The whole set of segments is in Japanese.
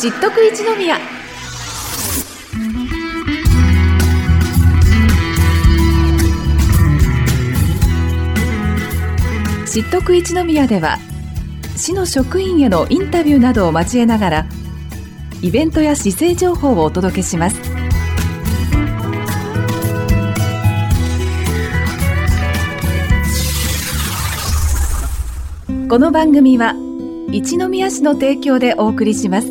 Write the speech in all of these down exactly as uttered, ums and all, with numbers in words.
知っとく一宮。知っとく一宮では、市の職員へのインタビューなどを交えながら、イベントや市政情報をお届けします。この番組は一宮市の提供でお送りします。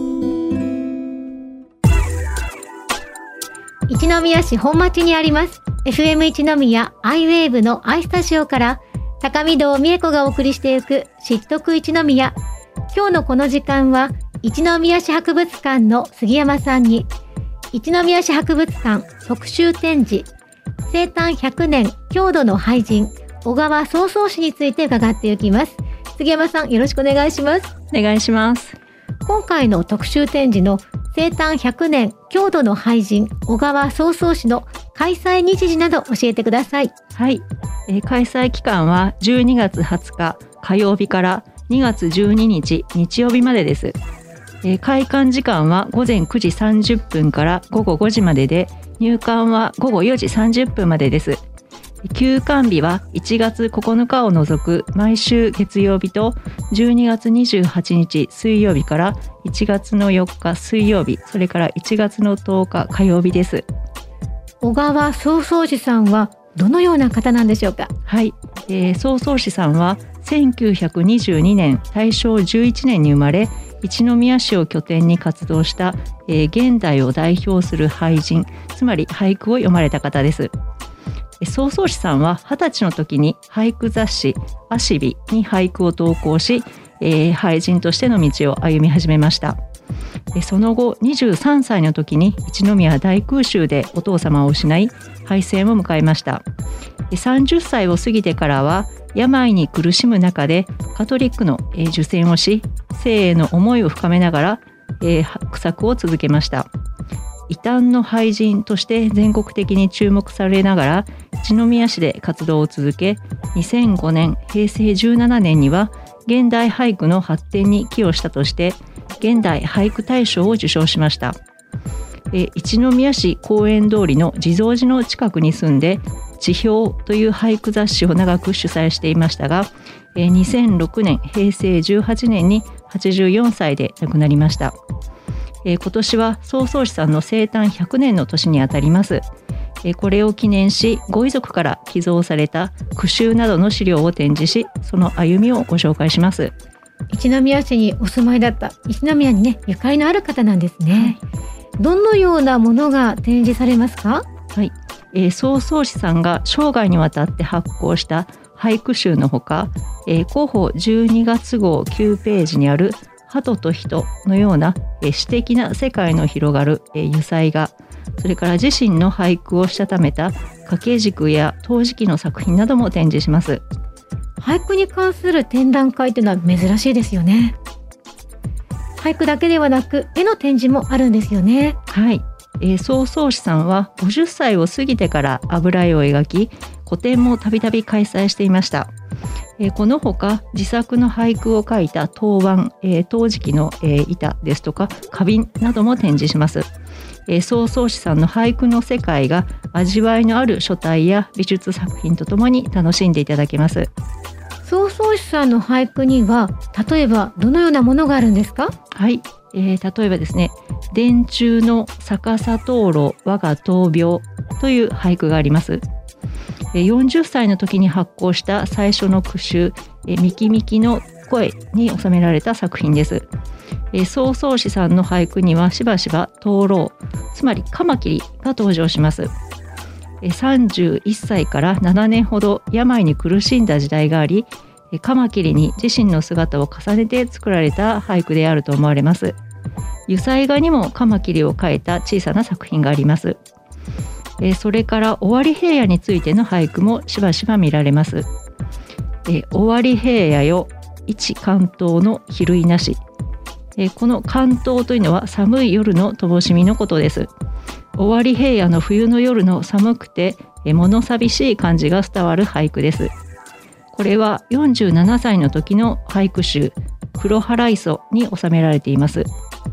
一宮市本町にあります エフエム 一宮アイウェーブのアイスタジオから高見堂美恵子がお送りしていく知っとく一宮。今日のこの時間は一宮市博物館の杉山さんに一宮市博物館特集展示生誕ひゃくねん郷土の俳人小川宗宗氏について伺っていきます。杉山さん、よろしくお願いします。 お願いします。 今回の特集展示の生誕ひゃくねん郷土の俳人小川宗宗氏の開催日時など教えてください。 はい、えー、開催期間はじゅうにがつはつか火曜日からにがつじゅうににち日曜日までです。えー、開館時間はごぜんくじさんじゅっぷんからごごごじまでで、入館はごごよじさんじゅっぷんまでです。休館日はいちがつここのかを除く毎週月曜日とじゅうにがつにじゅうはちにち水曜日からいちがつのよっか水曜日、それからいちがつのとおか火曜日です。 小川宗宗氏さんはどのような方なんでしょうか。 はい、えー、宗宗氏さんはせんきゅうひゃくにじゅうにねんたいしょうじゅういちねんに生まれ、一宮市を拠点に活動した、えー、現代を代表する俳人、つまり俳句を読まれた方です。宗宗氏さんははたちの時に俳句雑誌足日に俳句を投稿し、えー、俳人としての道を歩み始めました。その後にじゅうさんさいの時に一宮大空襲でお父様を失い敗戦を迎えました。さんじゅっさいを過ぎてからは病に苦しむ中でカトリックの受洗をし、生への思いを深めながら、えー、句作を続けました。異端の俳人として全国的に注目されながら一宮市で活動を続け、にせんごねんへいせいじゅうななねんには現代俳句の発展に寄与したとして現代俳句大賞を受賞しました。え一宮市公園通りの地蔵寺の近くに住んで地表という俳句雑誌を長く主催していましたが、えにせんろくねんへいせいじゅうはちねんにはちじゅうよんさいで亡くなりました。えー、今年は宗宗氏さんの生誕ひゃくねんの年にあたります。えー、これを記念しご遺族から寄贈された句集などの資料を展示し、その歩みをご紹介します。 一宮市にお住まいだった一宮にねゆかりのある方なんですね。どのようなものが展示されますか。 はい、えー、宗宗氏さんが生涯にわたって発行した俳句集のほか、えー、広報じゅうにがつごうきゅうページにある鳩と人のような詩的な世界の広がる油彩画、それから自身の俳句をしたためた掛け軸や陶磁器の作品なども展示します。 俳句に関する展覧会というのは珍しいですよね。俳句だけではなく絵の展示もあるんですよね。 はい、えー、宗宗氏さんはごじゅっさいを過ぎてから油絵を描き、個展もたびたび開催していました。えー、このほか自作の俳句を書いた陶板、えー、陶磁器の、えー、板ですとか花瓶なども展示します。えー、宗宗氏さんの俳句の世界が味わいのある書体や美術作品とともに楽しんでいただけます。 宗宗氏さんの俳句には例えばどのようなものがあるんですか。 はい、えー、例えばですね、電柱の逆さ灯籠我が闘病という俳句があります。よんじゅっさいの時に発行した最初の句集ミキミキの声に収められた作品です。宗宗氏さんの俳句にはしばしば灯籠、つまりカマキリが登場します。さんじゅういっさいからななねんほど病に苦しんだ時代があり、カマキリに自身の姿を重ねて作られた俳句であると思われます。油彩画にもカマキリを描いた小さな作品があります。それから尾張平野についての俳句もしばしば見られます。尾張平野よ一関東の比類なし。この関東というのは寒い夜の灯火のことです。尾張平野の冬の夜の寒くて物寂しい感じが伝わる俳句です。これはよんじゅうななさいの時の俳句集黒原磯に収められています。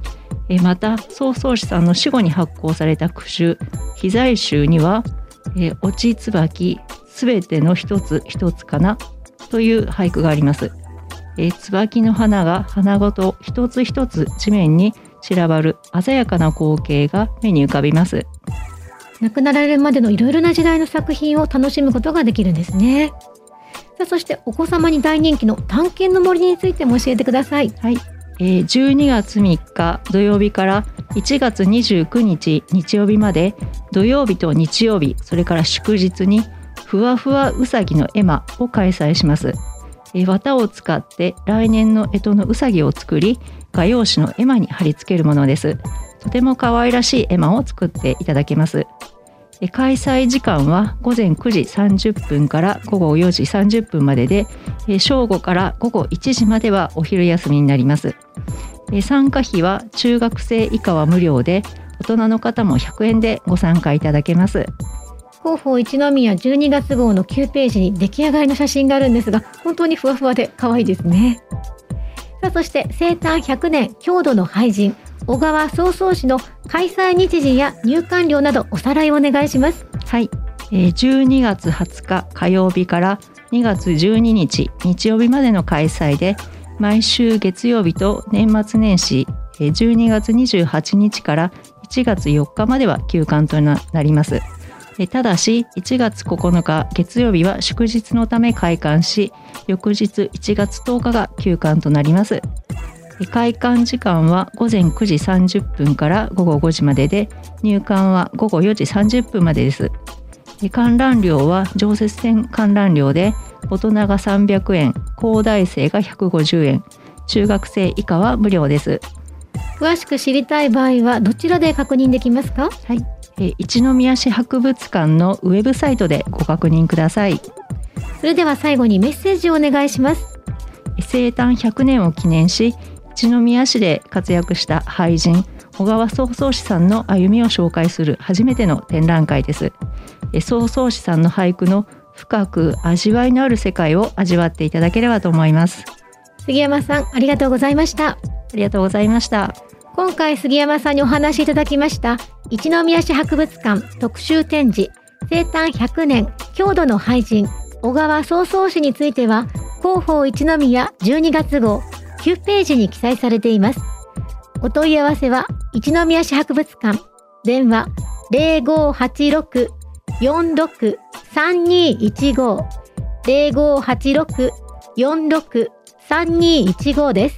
えまた曹操氏さんの死後に発行された句集秘財集には、えー、落ち椿すべての一つ一つかなという俳句があります。えー、椿の花が花ごと一つ一つ地面に散らばる鮮やかな光景が目に浮かびます。 亡くなられるまでのいろいろな時代の作品を楽しむことができるんですね。さあ、そしてお子様に大人気の探検の森についても教えてください。 はい、えー、じゅうにがつみっか土曜日からいちがつにじゅうくにち日曜日まで、土曜日と日曜日、それから祝日にふわふわうさぎの絵馬を開催します。えー、綿を使って来年の干支のうさぎを作り、画用紙の絵馬に貼り付けるものです。とても可愛らしい絵馬を作っていただけます。えー、開催時間はごぜんくじさんじゅっぷんからごごよじさんじゅっぷんまでで、えー、正午からごごいちじまではお昼休みになります。えー、参加費は中学生以下は無料で、大人の方もひゃくえんでご参加いただけます。 広報一宮じゅうにがつ号のきゅうページに出来上がりの写真があるんですが、本当にふわふわで可愛いですね。さあ、そして生誕ひゃくねん郷土の俳人小川曹操氏の開催日時や入館料などおさらいをお願いします。 はい、えー、じゅうにがつはつか火曜日からにがつじゅうににち日曜日までの開催で、毎週月曜日と年末年始じゅうにがつにじゅうはちにちからいちがつよっかまでは休館となります。ただしいちがつここのか月曜日は祝日のため開館し、翌日いちがつとおかが休館となります。開館時間はごぜんくじさんじゅっぷんからごごごじまでで、入館はごごよじさんじゅっぷんまでです。観覧料は常設展観覧料で、大人がさんびゃくえん、高大生がひゃくごじゅうえん、中学生以下は無料です。 詳しく知りたい場合はどちらで確認できますか？ はい、え一宮市博物館のウェブサイトでご確認ください。 それでは最後にメッセージをお願いします。 生誕ひゃくねんを記念し、一宮市で活躍した俳人小川曹操氏さんの歩みを紹介する初めての展覧会です。曹操氏さんの俳句の深く味わいのある世界を味わっていただければと思います。 杉山さん、ありがとうございました。 ありがとうございました。 今回杉山さんにお話しいただきました一宮市博物館特集展示生誕ひゃくねん郷土の俳人小川曹操氏については、広報一宮じゅうにがつ号きゅうページに記載されています。お問い合わせは一宮市博物館、電話 ゼロごはちろく よんろく さんにいちご ゼロごはちろく よんろく さんにいちご です。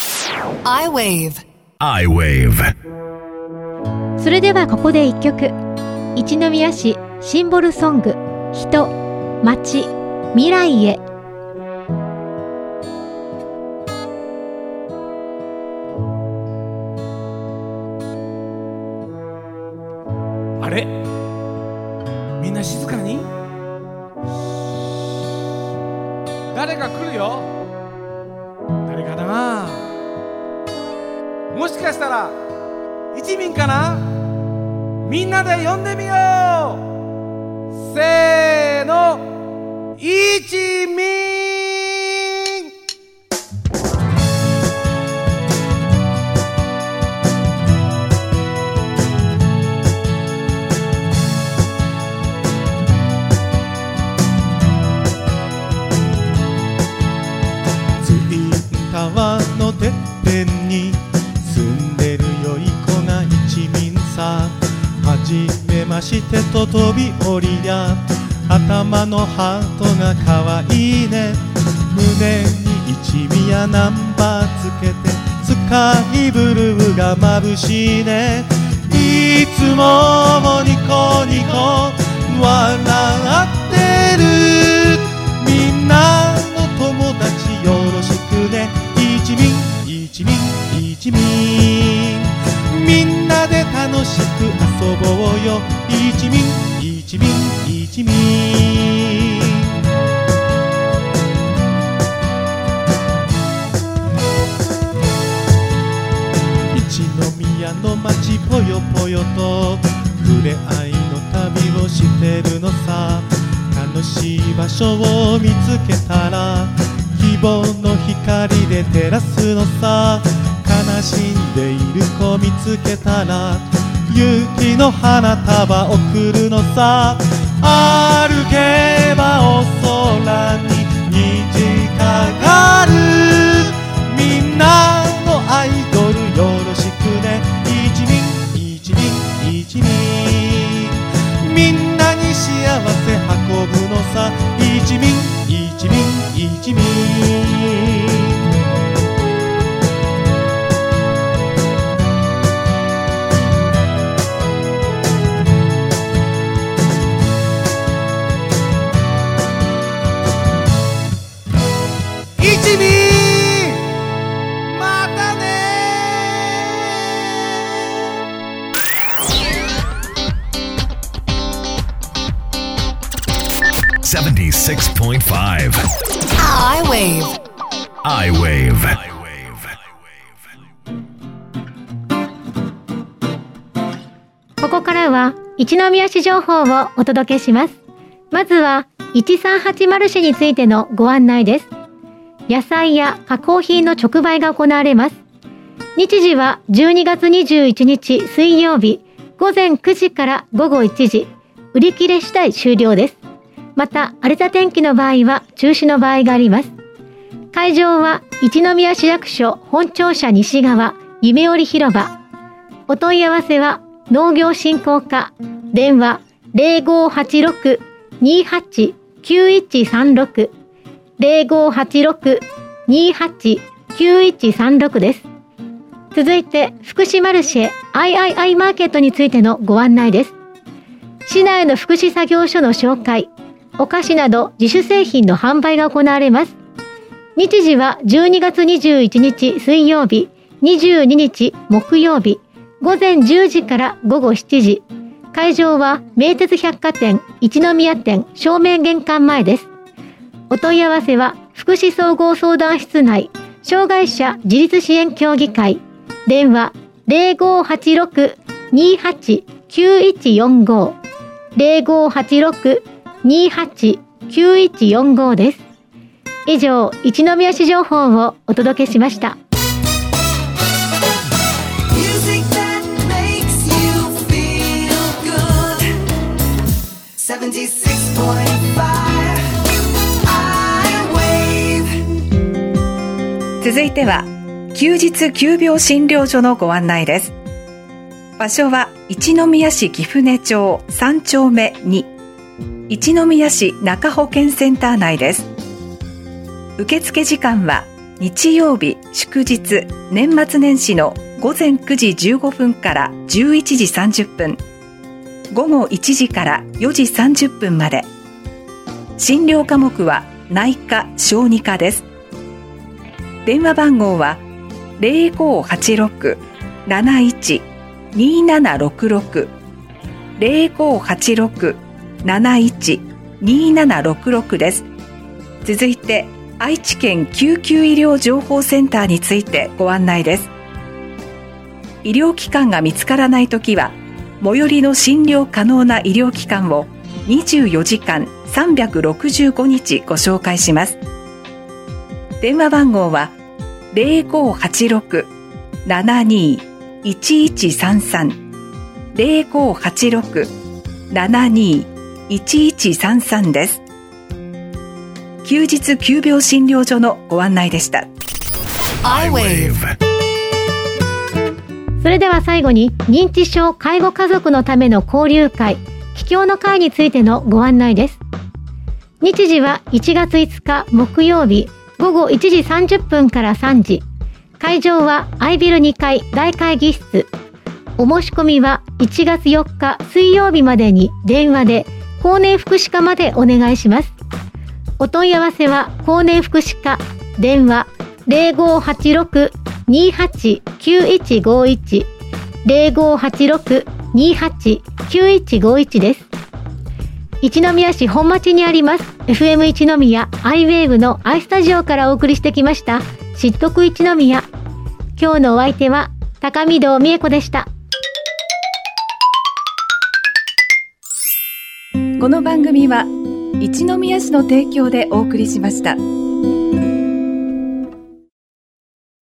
iWave iWave。 それではここで一曲、一宮市シンボルソング、人、街、未来へ。 あれ、みんな静かに。誰か来るよ。誰かな。もしかしたら一民かな。みんなで呼んでみよう。せーの、一民。 ツインタワーのてっぺんに住んでる良い子が一民さ。はじめましてと飛び降りや、頭のハートがかわいいね。胸に一宮ナンバーつけて、スカイブルーが眩しいね。いつもニコニコ笑ってる。みんなの友達よろしくね。一民一民一民、みんなで楽しく遊ぼうよ。一民一民一民。一宮の街ぽよぽよと触れ合いの旅をしてるのさ。楽しい場所を見つけたら希望の光で照らすのさ。悲しんでいる子見つけたら勇気の花束贈るのさ。歩けばお空に虹かかる。みんなのアイドルよろしくね。一輪一輪一輪みんなに幸せ運ぶのさ。一輪一輪一輪一輪またね。 seventy-six point five I-Wave I-Wave ここからは一宮市情報をお届けします。まずはいちさんはちマルシェについてのご案内です。野菜や加工品の直売が行われます。日時はじゅうにがつにじゅういちにち水曜日ごぜんくじからごごいちじ、売り切れ次第終了です。また荒れた天気の場合は中止の場合があります。会場は一宮市役所本庁舎西側夢織広場。お問い合わせは農業振興課、電話 ゼロごはちろく にはち きゅういちさんろく ゼロごはちろく にはち きゅういちさんろく です。続いて福祉マルシェ アイアイアイ マーケットについてのご案内です。市内の福祉作業所の紹介、お菓子など自主製品の販売が行われます。日時はじゅうにがつにじゅういちにち水曜日、にじゅうににち木曜日、ごぜんじゅうじからごごしちじ。会場は名鉄百貨店一宮店正面玄関前です。お問い合わせは福祉総合相談室内障害者自立支援協議会、電話 ゼロごはちろく にはち きゅういちよんご ゼロごはちろく にはち きゅういちよんご です。以上、一宮市情報をお届けしました。 続いては休日急病診療所のご案内です。場所は一宮市貴船町さんちょうめに、一宮市中保健センター内です。受付時間は日曜日、祝日、年末年始のごぜんくじじゅうごふんからじゅういちじさんじゅっぷん、ごごいちじからよじさんじゅっぷんまで。診療科目は内科・小児科です。電話番号は ゼロごはちろく なないち にななろくろく ゼロごはちろく なないち にななろくろく です。続いて愛知県救急医療情報センターについてご案内です。医療機関が見つからないときは最寄りの診療可能な医療機関をにじゅうよじかんさんびゃくろくじゅうごにちご紹介します。電話番号は ゼロごはちろく ななにいちいちさんさん ゼロごはちろく ななにいちいちさんさん です。休日急病診療所のご案内でした。 I-Wave それでは最後に認知症介護家族のための交流会、帰郷の会についてのご案内です。日時はいちがついつか木曜日ごごいちじさんじゅっぷんからさんじ。会場はアイビルにかい大会議室。お申し込みはいちがつよっか水曜日までに電話で高年福祉課までお願いします。お問い合わせは高年福祉課、電話 ゼロごはちろく にはち きゅういちごいち ゼロごはちろく にはち きゅういちごいち です。一宮市本町にあります エフエム 一宮 I-Wave の I スタジオからお送りしてきました知得一宮。今日のお相手は高見堂美恵子でした。 この番組は一宮市の提供でお送りしました。